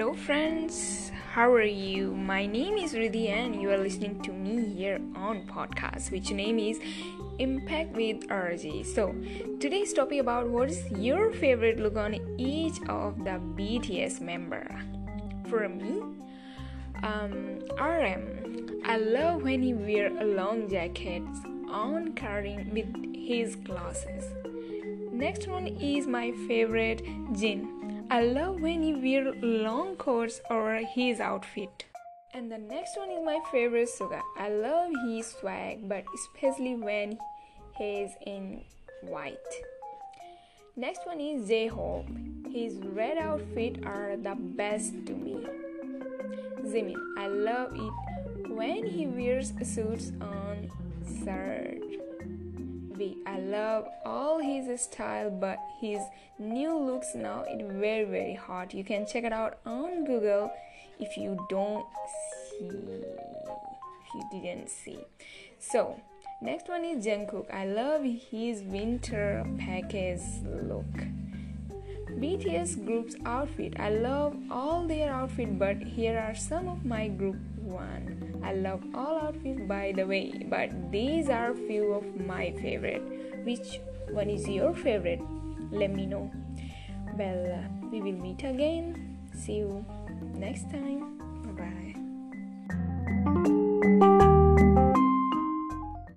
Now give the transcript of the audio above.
Hello friends, how are you? My name is Riddhi and you are listening to me here on podcast which name is Impact with RG. So today's topic about what is your favorite look on each of the BTS member. For me, RM. I love when he wear a long jackets on carrying with his glasses. Next one is my favorite, Jin. I love when he wears long coats over his outfit. And the next one is my favorite, Suga. I love his swag, but especially when he's in white. Next one is J-Hope. His red outfit are the best to me. Jimin. I love it when he wears suits on shirt. I love all his style, but his new looks now it's very hot. You can check it out on Google if you didn't see. So next one is Jungkook. I love his winter package look. BTS group's outfit. I love all their outfit, but here are some of my group one. I love all outfits by the way, but these are few of my favorite. Which one is your favorite? Let me know. Well, we will meet again. See you next time. Bye bye.